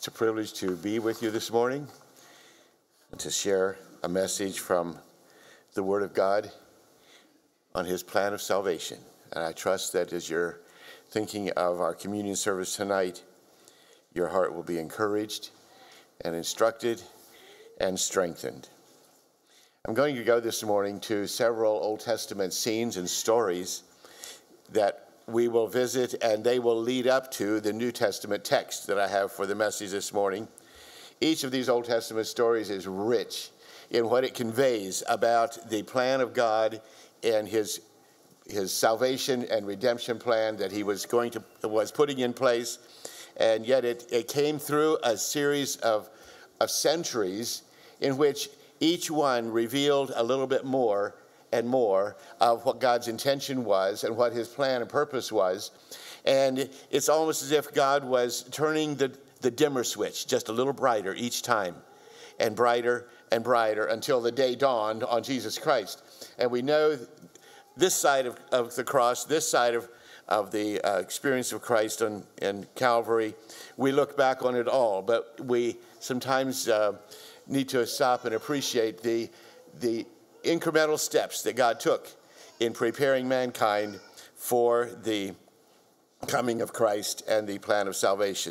It's a privilege to be with you this morning and to share a message from the Word of God on His plan of salvation. And I trust that as you're thinking of our communion service tonight, your heart will be encouraged and instructed and strengthened. I'm going to go this morning to several Old Testament scenes and stories that we will visit, and they will lead up to the New Testament text that I have for the message this morning. Each of these Old Testament stories is rich in what it conveys about the plan of God and his salvation and redemption plan that he was putting in place. And yet it came through a series of centuries in which each one revealed a little bit more and more of what God's intention was and what his plan and purpose was. And it's almost as if God was turning the dimmer switch just a little brighter each time, and brighter until the day dawned on Jesus Christ. And we know this side of the cross, this side of the experience of Christ in Calvary, we look back on it all, but we sometimes need to stop and appreciate the incremental steps that God took in preparing mankind for the coming of Christ and the plan of salvation.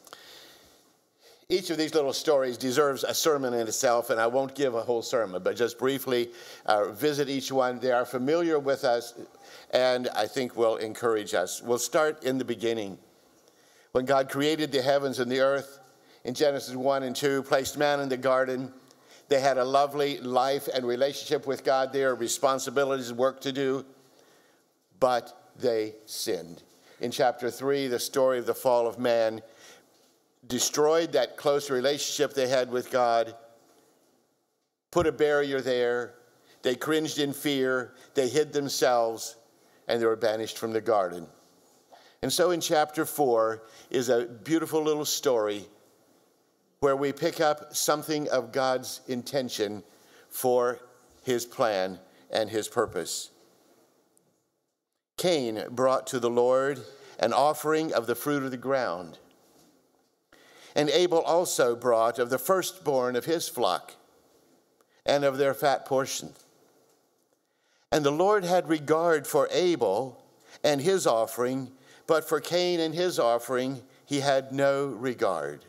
Each of these little stories deserves a sermon in itself, and I won't give a whole sermon, but just briefly visit each one. They are familiar with us, and I think will encourage us. We'll start in the beginning. When God created the heavens and the earth in Genesis 1 and 2, placed man in the garden. They had a lovely life and relationship with God there, responsibilities and work to do, but they sinned. In chapter 3, the story of the fall of man destroyed that close relationship they had with God, put a barrier there. They cringed in fear. They hid themselves, and they were banished from the garden. And so in chapter 4 is a beautiful little story where we pick up something of God's intention for his plan and his purpose. Cain brought to the Lord an offering of the fruit of the ground. And Abel also brought of the firstborn of his flock and of their fat portion. And the Lord had regard for Abel and his offering, but for Cain and his offering he had no regard.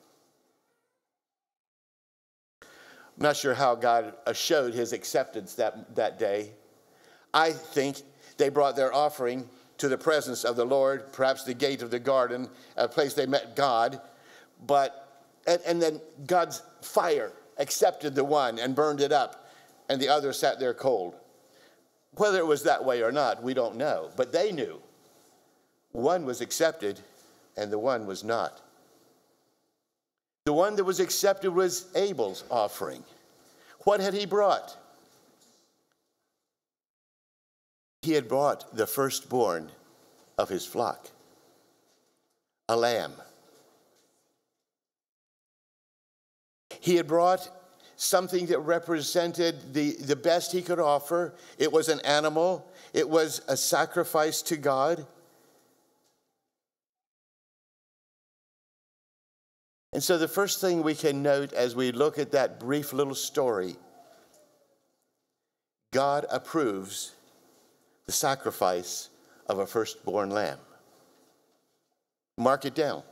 I'm not sure how God showed his acceptance that day. I think they brought their offering to the presence of the Lord, perhaps the gate of the garden, a place they met God. And then God's fire accepted the one and burned it up, and the other sat there cold. Whether it was that way or not, we don't know. But they knew. One was accepted, and the one was not. The one that was accepted was Abel's offering. What had he brought? He had brought the firstborn of his flock, a lamb. He had brought something that represented the best he could offer. It was an animal. It was a sacrifice to God. And so the first thing we can note as we look at that brief little story, God approves the sacrifice of a firstborn lamb. Mark it down.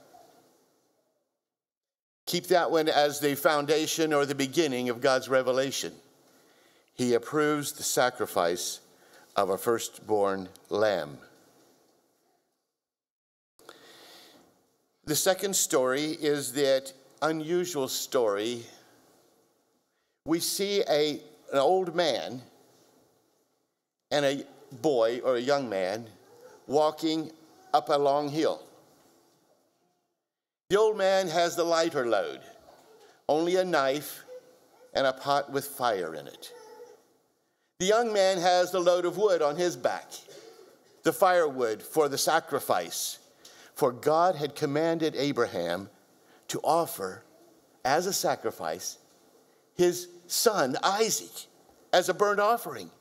Keep that one as the foundation or the beginning of God's revelation. He approves the sacrifice of a firstborn lamb. The second story is that unusual story. We see an old man and a boy or a young man walking up a long hill. The old man has the lighter load, only a knife and a pot with fire in it. The young man has the load of wood on his back, the firewood for the sacrifice. For God had commanded Abraham to offer as a sacrifice his son Isaac as a burnt offering.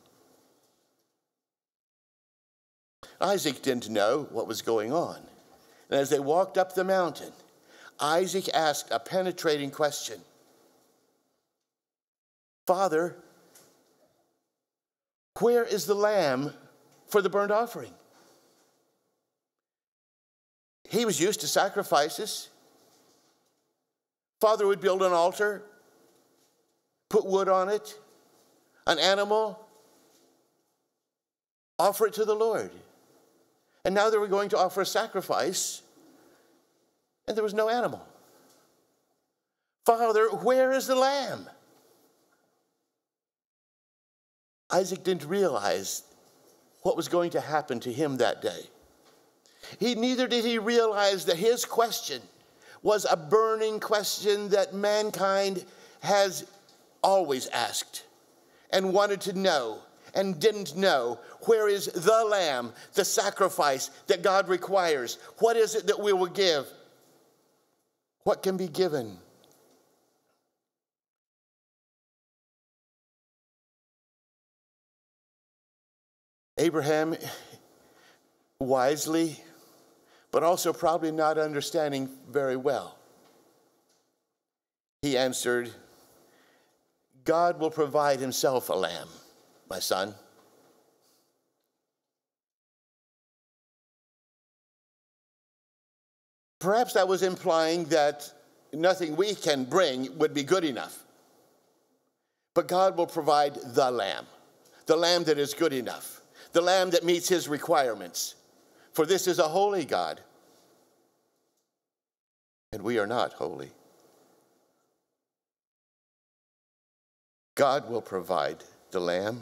Isaac didn't know what was going on. And as they walked up the mountain, Isaac asked a penetrating question. Father, where is the lamb for the burnt offering? He was used to sacrifices. Father would build an altar, put wood on it, an animal, offer it to the Lord. And now they were going to offer a sacrifice, and there was no animal. Father, where is the lamb? Isaac didn't realize what was going to happen to him that day. Neither did he realize that his question was a burning question that mankind has always asked and wanted to know and didn't know. Where is the lamb, the sacrifice that God requires? What is it that we will give? What can be given? Abraham, wisely, but also probably not understanding very well, he answered, God will provide himself a lamb, my son. Perhaps that was implying that nothing we can bring would be good enough. But God will provide the lamb that is good enough, the lamb that meets his requirements. For this is a holy God, and we are not holy. God will provide the lamb.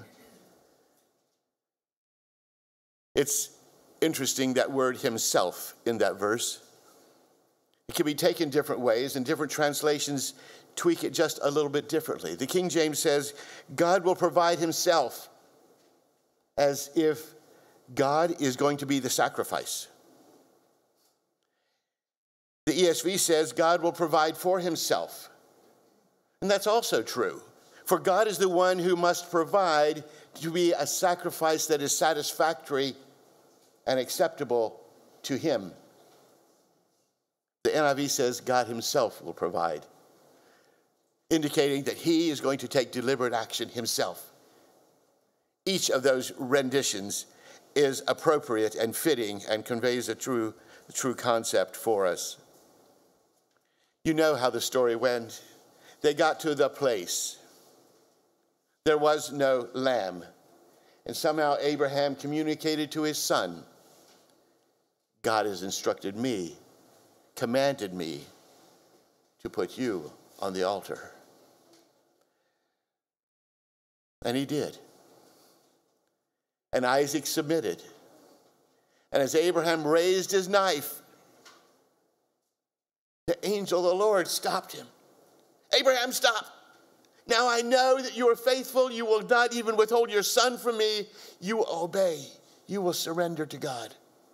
It's interesting, that word himself in that verse. It can be taken different ways, and different translations tweak it just a little bit differently. The King James says, God will provide himself, as if God is going to be the sacrifice. The ESV says, God will provide for himself. And that's also true. For God is the one who must provide to be a sacrifice that is satisfactory and acceptable to him. The NIV says God himself will provide, indicating that he is going to take deliberate action himself. Each of those renditions is appropriate and fitting and conveys a true concept for us. You know how the story went. They got to the place. There was no lamb. And somehow Abraham communicated to his son, God has instructed me, commanded me to put you on the altar. And he did. And Isaac submitted. And as Abraham raised his knife, the angel of the Lord stopped him. Abraham, stop. Now I know that you are faithful. You will not even withhold your son from me. You will obey. You will surrender to God.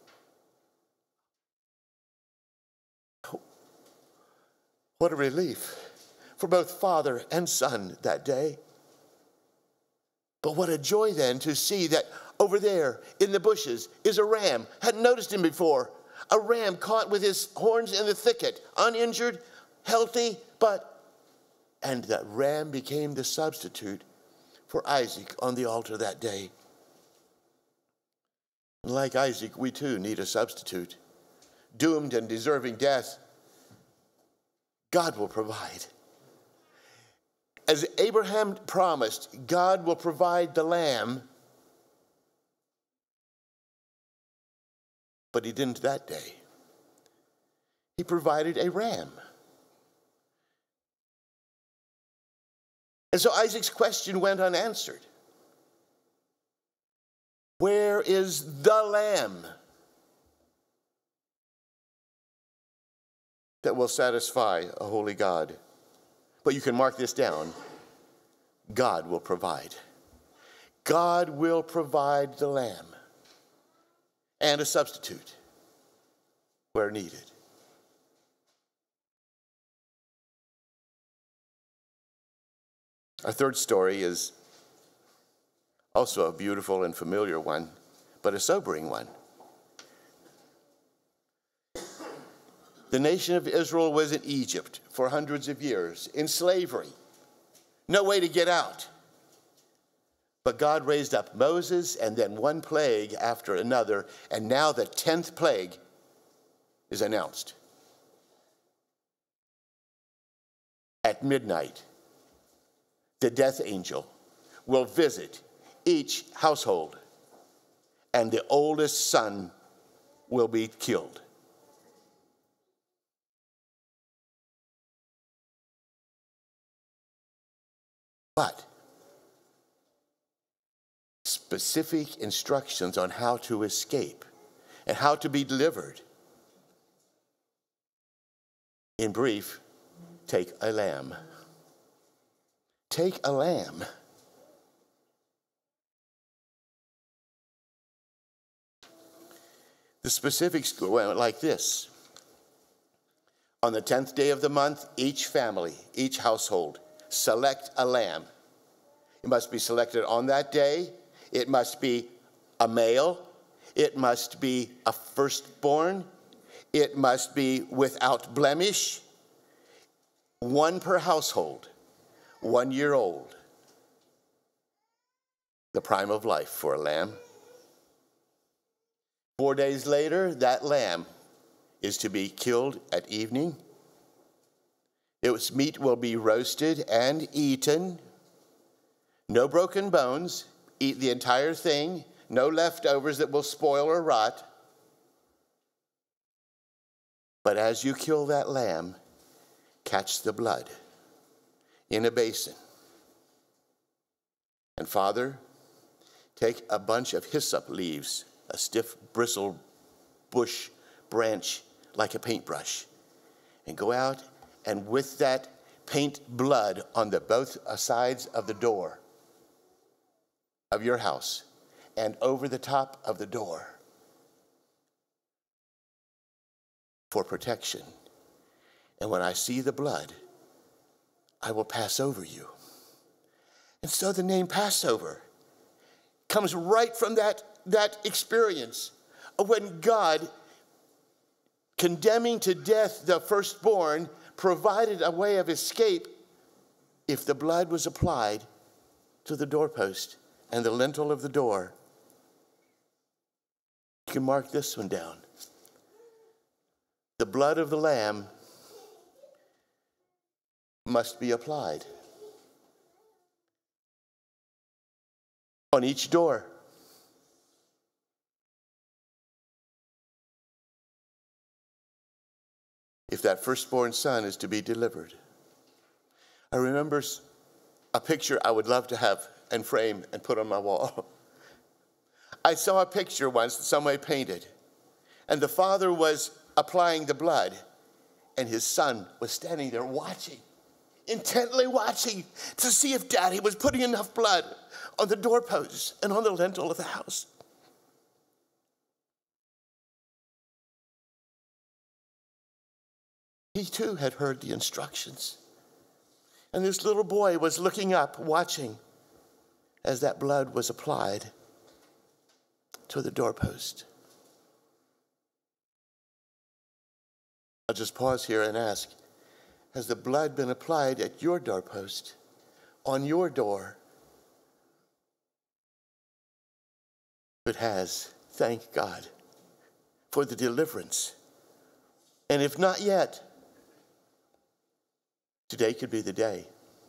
What a relief for both father and son that day. But what a joy then to see that over there in the bushes is a ram. Hadn't noticed him before. A ram caught with his horns in the thicket, uninjured, healthy, and that ram became the substitute for Isaac on the altar that day. And like Isaac, we too need a substitute. Doomed and deserving death, God will provide. As Abraham promised, God will provide the lamb, but he didn't that day. He provided a ram. And so Isaac's question went unanswered. Where is the lamb that will satisfy a holy God? But you can mark this down. God will provide. God will provide the lamb and a substitute where needed. Our third story is also a beautiful and familiar one, but a sobering one. The nation of Israel was in Egypt for hundreds of years, in slavery. No way to get out. But God raised up Moses, and then one plague after another, and now the 10th plague is announced. At midnight, the death angel will visit each household, and the oldest son will be killed. But specific instructions on how to escape and how to be delivered. In brief, take a lamb. Take a lamb. The specifics went like this. On the 10th day of the month, each family, each household, select a lamb. It must be selected on that day. It must be a male. It must be a firstborn. It must be without blemish. One per household, 1 year old. The prime of life for a lamb. 4 days later, that lamb is to be killed at evening. Its meat will be roasted and eaten. No broken bones. Eat the entire thing. No leftovers that will spoil or rot. But as you kill that lamb, catch the blood in a basin. And Father, take a bunch of hyssop leaves, a stiff bristle bush branch like a paintbrush, and go out and with that paint blood on the both sides of the door of your house and over the top of the door for protection. And when I see the blood, I will pass over you. And so the name Passover comes right from that experience of when God, condemning to death the firstborn, provided a way of escape if the blood was applied to the doorpost and the lintel of the door. You can mark this one down. The blood of the lamb must be applied on each door. If that firstborn son is to be delivered. I remember a picture I would love to have and frame and put on my wall. I saw a picture once that somebody painted, and the father was applying the blood, and his son was standing there watching, intently watching to see if daddy was putting enough blood on the doorposts and on the lintel of the house. He too had heard the instructions. And this little boy was looking up, watching as that blood was applied to the doorpost. I'll just pause here and ask, has the blood been applied at your doorpost, on your door? It has, thank God, for the deliverance. And if not yet, today could be the day.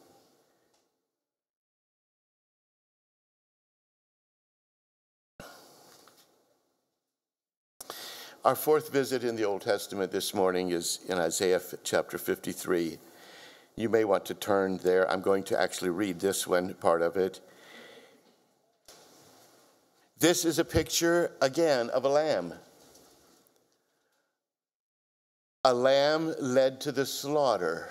Our fourth visit in the Old Testament this morning is in Isaiah chapter 53. You may want to turn there. I'm going to actually read this one, part of it. This is a picture, again, of a lamb. A lamb led to the slaughter.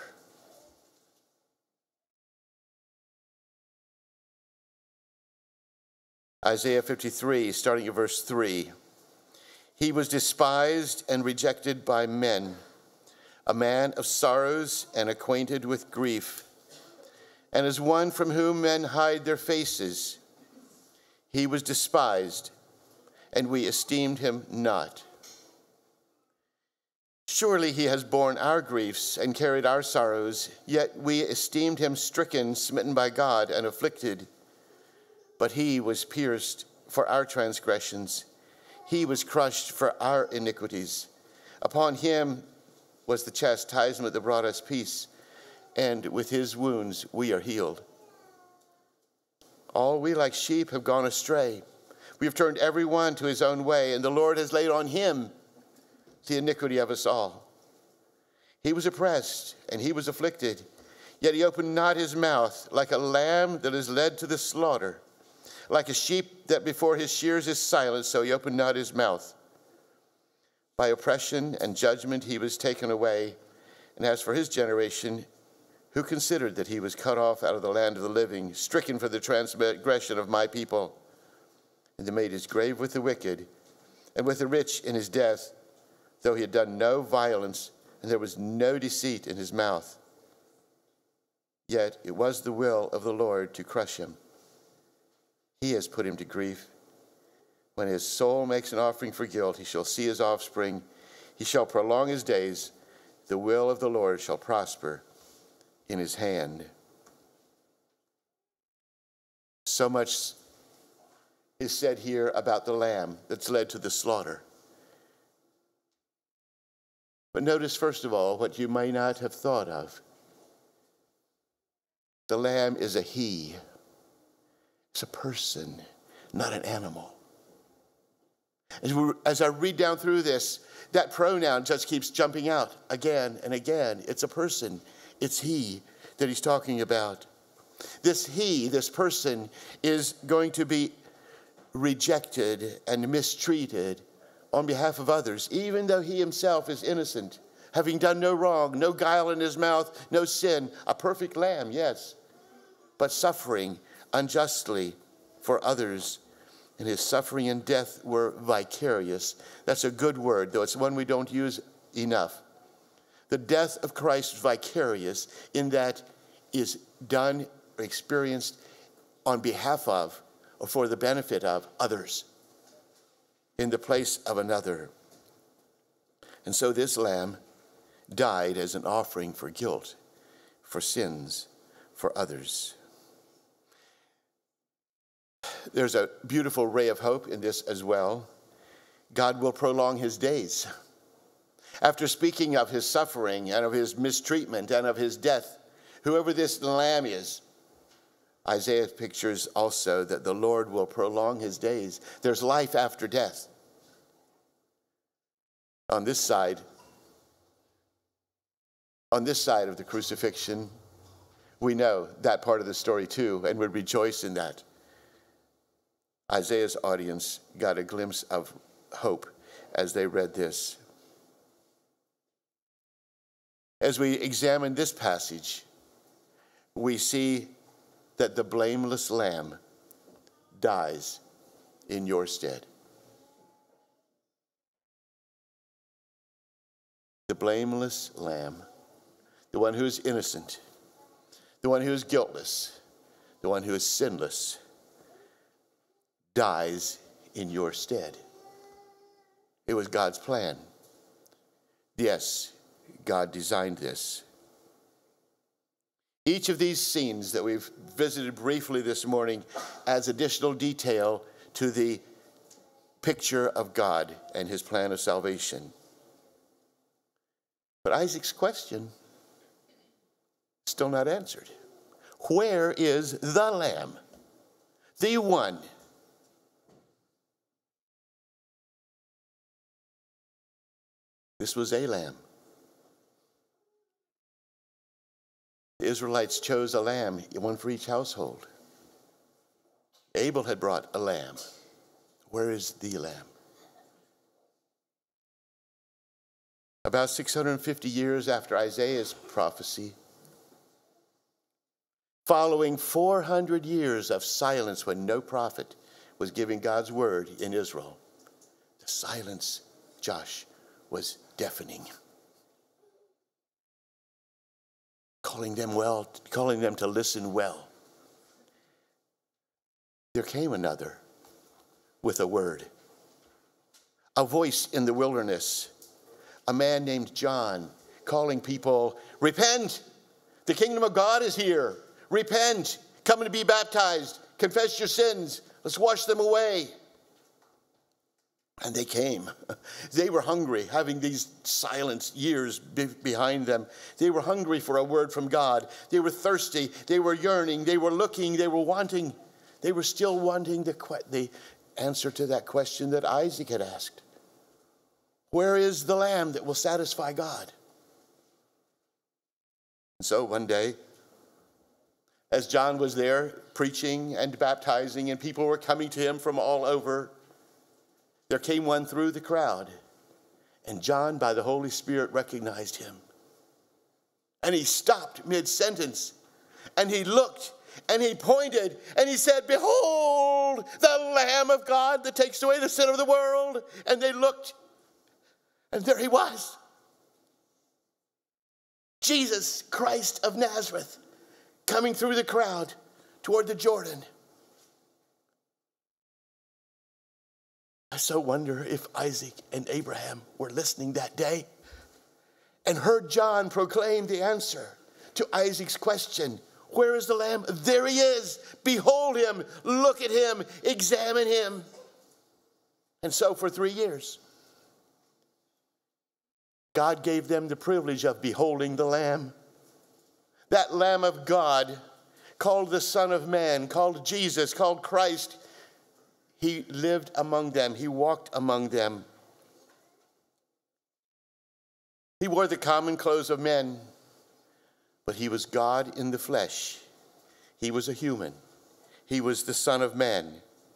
Isaiah 53, starting at verse 3. He was despised and rejected by men, a man of sorrows and acquainted with grief, and as one from whom men hide their faces. He was despised, and we esteemed him not. Surely he has borne our griefs and carried our sorrows, yet we esteemed him stricken, smitten by God, and afflicted. But he was pierced for our transgressions. He was crushed for our iniquities. Upon him was the chastisement that brought us peace, and with his wounds we are healed. All we like sheep have gone astray. We have turned every one to his own way, and the Lord has laid on him the iniquity of us all. He was oppressed and he was afflicted, yet he opened not his mouth. Like a lamb that is led to the slaughter, like a sheep that before his shears is silent, so he opened not his mouth. By oppression and judgment he was taken away. And as for his generation, who considered that he was cut off out of the land of the living, stricken for the transgression of my people? And they made his grave with the wicked and with the rich in his death, though he had done no violence, and there was no deceit in his mouth. Yet it was the will of the Lord to crush him. He has put him to grief. When his soul makes an offering for guilt, he shall see his offspring. He shall prolong his days. The will of the Lord shall prosper in his hand. So much is said here about the lamb that's led to the slaughter. But notice, first of all, what you may not have thought of. The lamb is a he. It's a person, not an animal. As I read down through this, that pronoun just keeps jumping out again and again. It's a person. It's he that he's talking about. This he, this person, is going to be rejected and mistreated on behalf of others, even though he himself is innocent, having done no wrong, no guile in his mouth, no sin, a perfect lamb, yes, but suffering unjustly for others. And his suffering and death were vicarious. That's a good word, though it's one we don't use enough. The death of Christ is vicarious in that is done or experienced on behalf of or for the benefit of others, in the place of another. And so this lamb died as an offering for guilt, for sins, for others. There's a beautiful ray of hope in this as well. God will prolong his days. After speaking of his suffering and of his mistreatment and of his death, whoever this lamb is, Isaiah pictures also that the Lord will prolong his days. There's life after death. On this side of the crucifixion, we know that part of the story too, and would rejoice in that. Isaiah's audience got a glimpse of hope as they read this. As we examine this passage, we see that the blameless lamb dies in your stead. The blameless lamb, the one who is innocent, the one who is guiltless, the one who is sinless, dies in your stead. It was God's plan. Yes, God designed this. Each of these scenes that we've visited briefly this morning adds additional detail to the picture of God and his plan of salvation. But Isaac's question, still not answered. Where is the lamb? The one. This was a lamb. The Israelites chose a lamb, one for each household. Abel had brought a lamb. Where is the lamb? About 650 years after Isaiah's prophecy, following 400 years of silence when no prophet was giving God's word in Israel, the silence, Josh, was deafening. Calling them to listen well. There came another with a word, a voice in the wilderness, a man named John, calling people, repent, the kingdom of God is here. Repent, come and be baptized, confess your sins, let's wash them away. And they came. They were hungry, having these silent years behind them. They were hungry for a word from God. They were thirsty. They were yearning. They were looking. They were wanting. They were still wanting the answer to that question that Isaac had asked. Where is the lamb that will satisfy God? And so one day, as John was there preaching and baptizing, and people were coming to him from all over, there came one through the crowd, and John, by the Holy Spirit, recognized him. And he stopped mid-sentence, and he looked, and he pointed, and he said, behold, the Lamb of God that takes away the sin of the world. And they looked, and there he was. Jesus Christ of Nazareth, coming through the crowd toward the Jordan. I so wonder if Isaac and Abraham were listening that day and heard John proclaim the answer to Isaac's question. Where is the lamb? There he is. Behold him. Look at him. Examine him. And so for 3 years, God gave them the privilege of beholding the Lamb. That Lamb of God, called the Son of Man, called Jesus, called Christ. He lived among them. He walked among them. He wore the common clothes of men, but he was God in the flesh. He was a human. He was the Son of Man.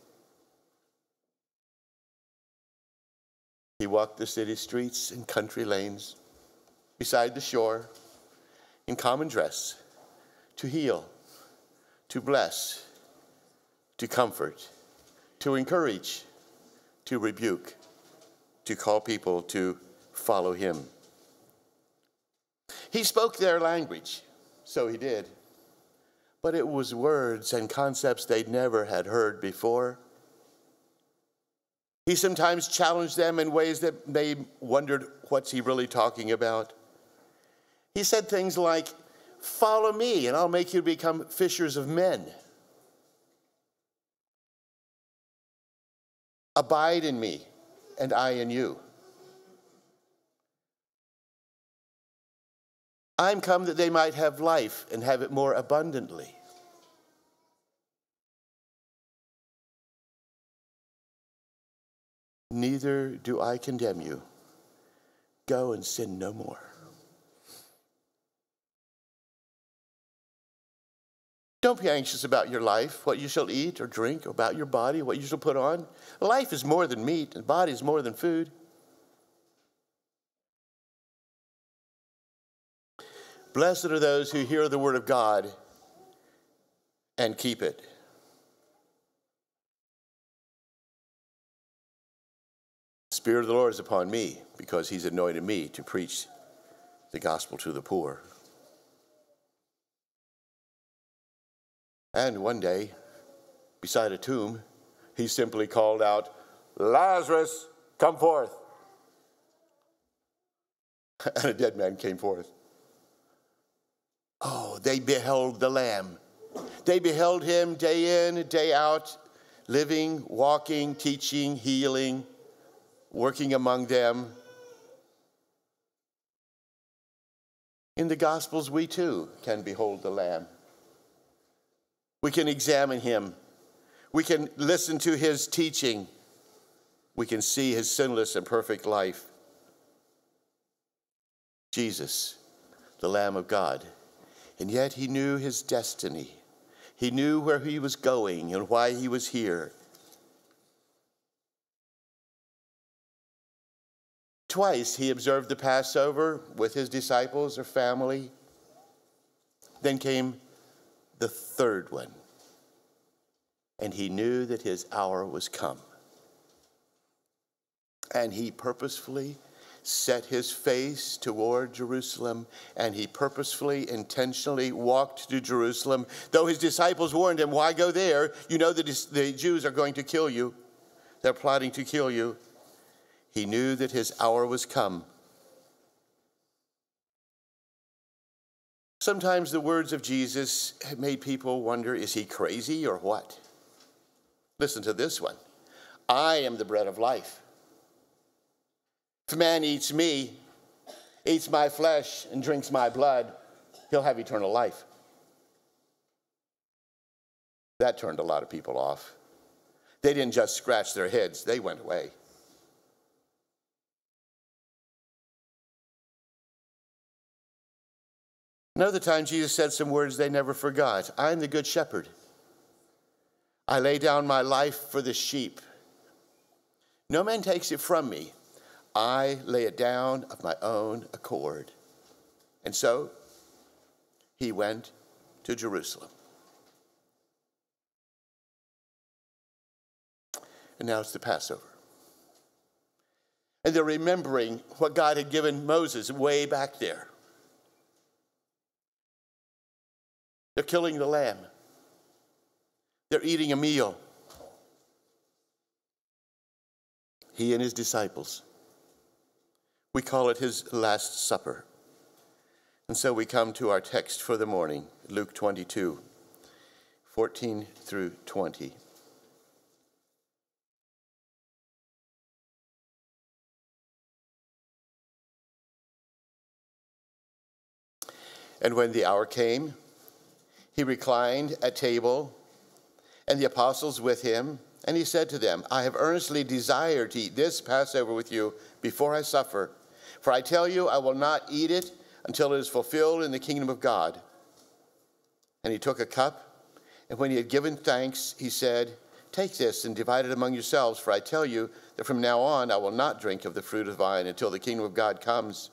He walked the city streets and country lanes, beside the shore, in common dress, to heal, to bless, to comfort, to encourage, to rebuke, to call people to follow him. He spoke their language, so he did, but it was words and concepts they'd never had heard before. He sometimes challenged them in ways that they wondered, what's he really talking about? He said things like, follow me and I'll make you become fishers of men. Abide in me and I in you. I'm come that they might have life and have it more abundantly. Neither do I condemn you. Go and sin no more. Don't be anxious about your life, what you shall eat or drink, or about your body, what you shall put on. Life is more than meat, and body is more than food. Blessed are those who hear the word of God and keep it. The Spirit of the Lord is upon me, because he's anointed me to preach the gospel to the poor. And one day, beside a tomb, he simply called out, Lazarus, come forth. And a dead man came forth. Oh, they beheld the Lamb. They beheld him day in, day out, living, walking, teaching, healing, working among them. In the Gospels, we too can behold the Lamb. We can examine him. We can listen to his teaching. We can see his sinless and perfect life. Jesus, the Lamb of God. And yet he knew his destiny. He knew where he was going and why he was here. Twice he observed the Passover with his disciples or family. Then came the third one, and he knew that his hour was come. And he purposefully set his face toward Jerusalem, and he purposefully, intentionally walked to Jerusalem. Though his disciples warned him, why go there? You know that the Jews are going to kill you. They're plotting to kill you. He knew that his hour was come. Sometimes the words of Jesus have made people wonder, is he crazy or what? Listen to this one. I am the bread of life. If a man eats me, eats my flesh, and drinks my blood, he'll have eternal life. That turned a lot of people off. They didn't just scratch their heads, they went away. Another time, Jesus said some words they never forgot. I am the good shepherd. I lay down my life for the sheep. No man takes it from me. I lay it down of my own accord. And so he went to Jerusalem. And now it's the Passover. And they're remembering what God had given Moses way back there. They're killing the lamb. They're eating a meal. He and his disciples. We call it his Last Supper. And so we come to our text for the morning, Luke 22, 14 through 20. And when the hour came, he reclined at table, and the apostles with him, and he said to them, I have earnestly desired to eat this Passover with you before I suffer. For I tell you, I will not eat it until it is fulfilled in the kingdom of God. And he took a cup, and when he had given thanks, he said, Take this and divide it among yourselves, for I tell you that from now on I will not drink of the fruit of the vine until the kingdom of God comes.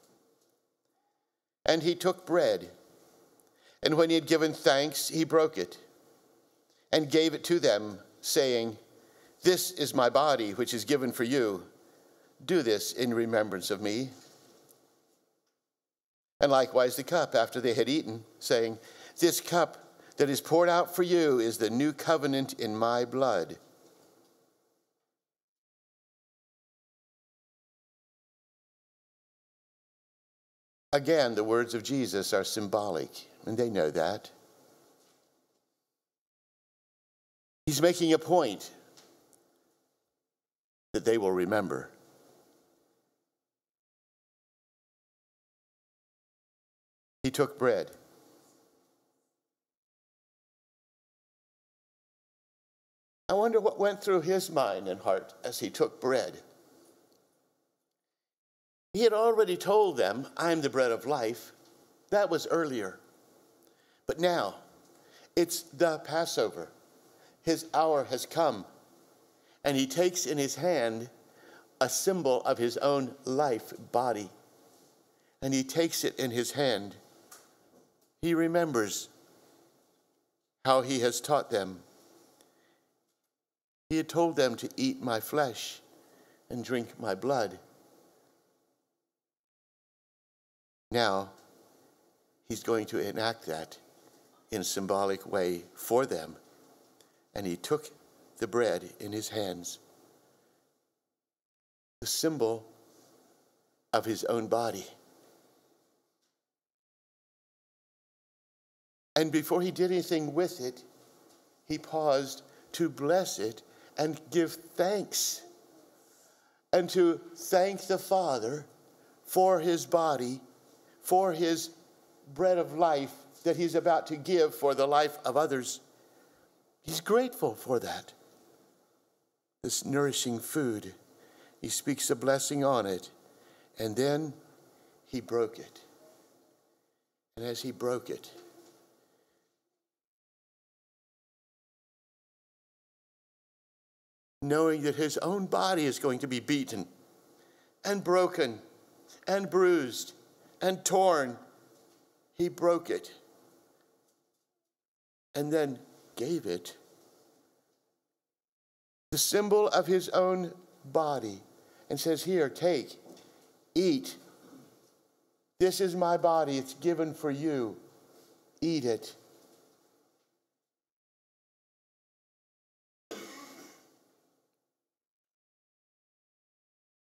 And he took bread, and when he had given thanks, he broke it and gave it to them, saying, This is my body, which is given for you. Do this in remembrance of me. And likewise the cup after they had eaten, saying, This cup that is poured out for you is the new covenant in my blood. Again, the words of Jesus are symbolic, and they know that. He's making a point that they will remember. He took bread. I wonder what went through his mind and heart as he took bread. He had already told them, I'm the bread of life. That was earlier. But now, it's the Passover. His hour has come. And he takes in his hand a symbol of his own life body. And he takes it in his hand. He remembers how he has taught them. He had told them to eat my flesh and drink my blood. Now, he's going to enact that in a symbolic way for them. And he took the bread in his hands, the symbol of his own body. And before he did anything with it, he paused to bless it and give thanks, and to thank the Father for his body, for his bread of life that he's about to give for the life of others. He's grateful for that. This nourishing food. He speaks a blessing on it. And then he broke it. And as he broke it, knowing that his own body is going to be beaten and broken and bruised and torn, he broke it and then gave it, the symbol of his own body, and says, here, take, eat. This is my body. It's given for you. Eat it.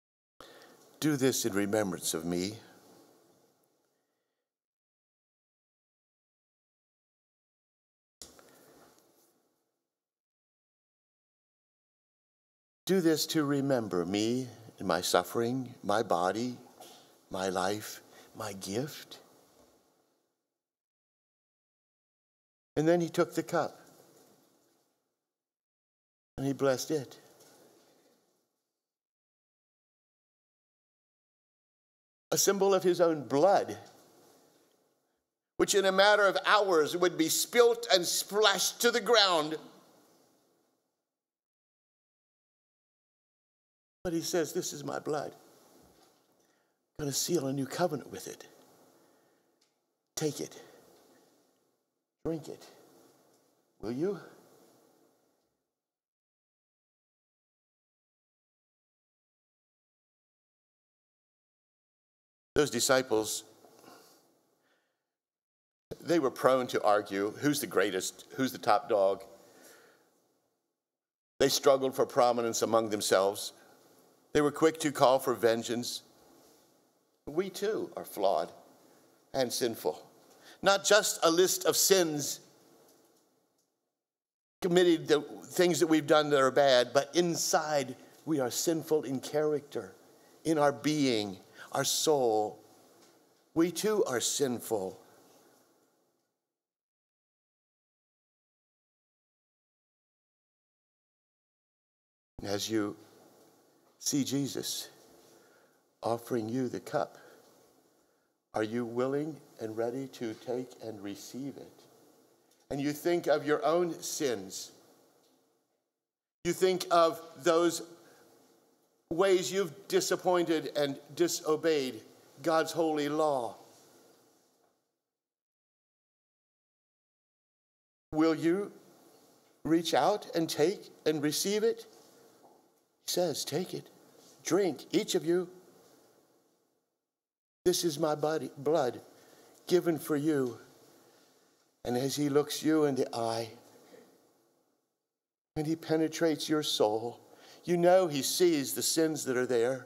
Do this in remembrance of me. Do this to remember me and my suffering, my body, my life, my gift. And then he took the cup and he blessed it. A symbol of his own blood, which in a matter of hours would be spilt and splashed to the ground. But he says, this is my blood. I'm going to seal a new covenant with it. Take it. Drink it. Will you? Those disciples, they were prone to argue, who's the greatest, who's the top dog. They struggled for prominence among themselves. They were quick to call for vengeance. We too are flawed and sinful. Not just a list of sins, committed the things that we've done that are bad, but inside we are sinful in character, in our being, our soul. We too are sinful. As you see Jesus offering you the cup, are you willing and ready to take and receive it? And you think of your own sins. You think of those ways you've disappointed and disobeyed God's holy law. Will you reach out and take and receive it? He says, take it, drink, each of you. This is my blood given for you. And as he looks you in the eye, and he penetrates your soul, you know he sees the sins that are there.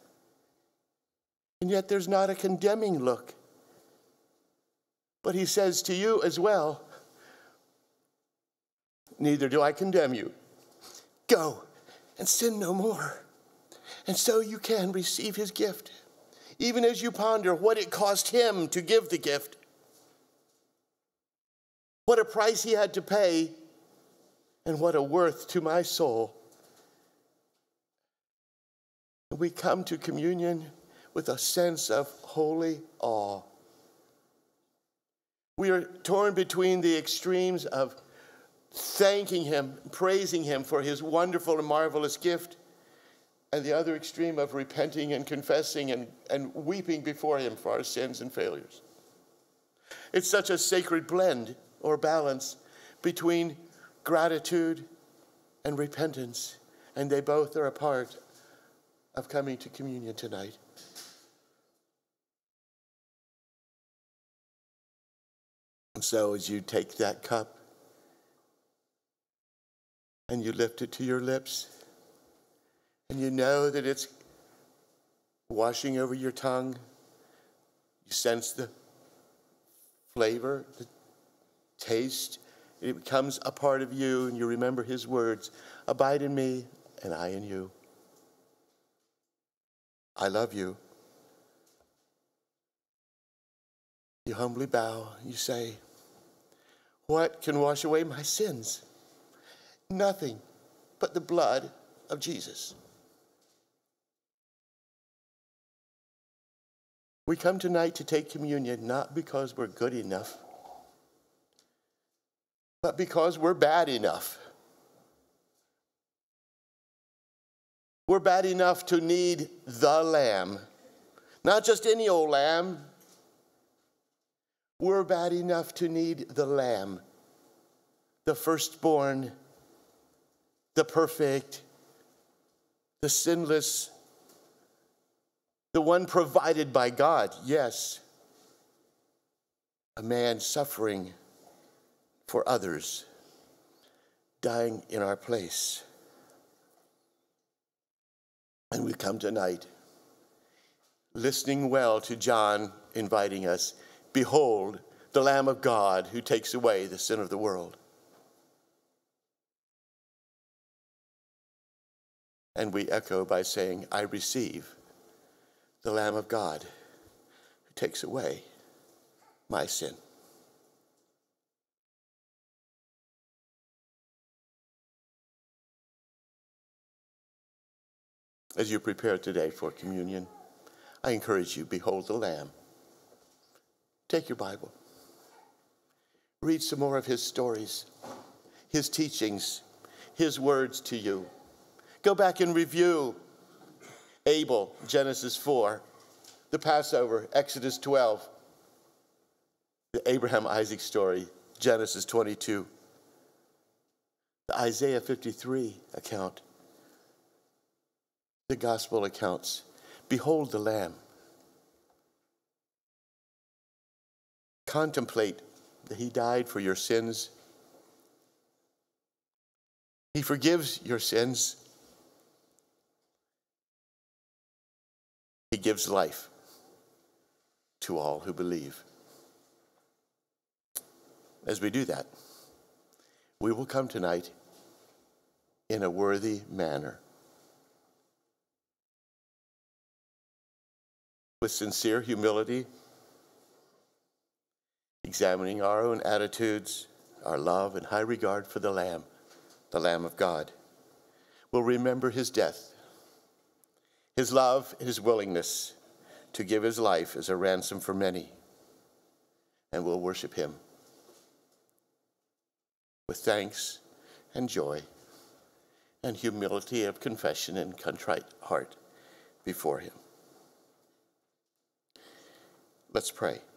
And yet there's not a condemning look. But he says to you as well, neither do I condemn you. Go and sin no more. And so you can receive his gift, even as you ponder what it cost him to give the gift, what a price he had to pay, and what a worth to my soul. We come to communion with a sense of holy awe. We are torn between the extremes of thanking him, praising him for his wonderful and marvelous gift, and the other extreme of repenting and confessing and weeping before him for our sins and failures. It's such a sacred blend or balance between gratitude and repentance, and they both are a part of coming to communion tonight. And so as you take that cup and you lift it to your lips, and you know that it's washing over your tongue, you sense the flavor, the taste, it becomes a part of you, and you remember his words, abide in me and I in you. I love you. You humbly bow, you say, what can wash away my sins? Nothing but the blood of Jesus. We come tonight to take communion not because we're good enough, but because we're bad enough. We're bad enough to need the Lamb. Not just any old lamb. We're bad enough to need the Lamb, the firstborn, the perfect, the sinless, the one provided by God. Yes, a man suffering for others, dying in our place. And we come tonight listening well to John inviting us, behold, the Lamb of God who takes away the sin of the world. And we echo by saying, I receive the Lamb of God who takes away my sin. As you prepare today for communion, I encourage you, behold the Lamb. Take your Bible. Read some more of his stories, his teachings, his words to you. Go back and review Abel, Genesis 4, the Passover, Exodus 12, the Abraham-Isaac story, Genesis 22, the Isaiah 53 account, the gospel accounts. Behold the Lamb. Contemplate that he died for your sins. He forgives your sins. He gives life to all who believe. As we do that, we will come tonight in a worthy manner, with sincere humility, examining our own attitudes, our love and high regard for the Lamb of God. We'll remember his death, his love, and his willingness to give his life as a ransom for many. And we'll worship him with thanks and joy and humility of confession and contrite heart before him. Let's pray.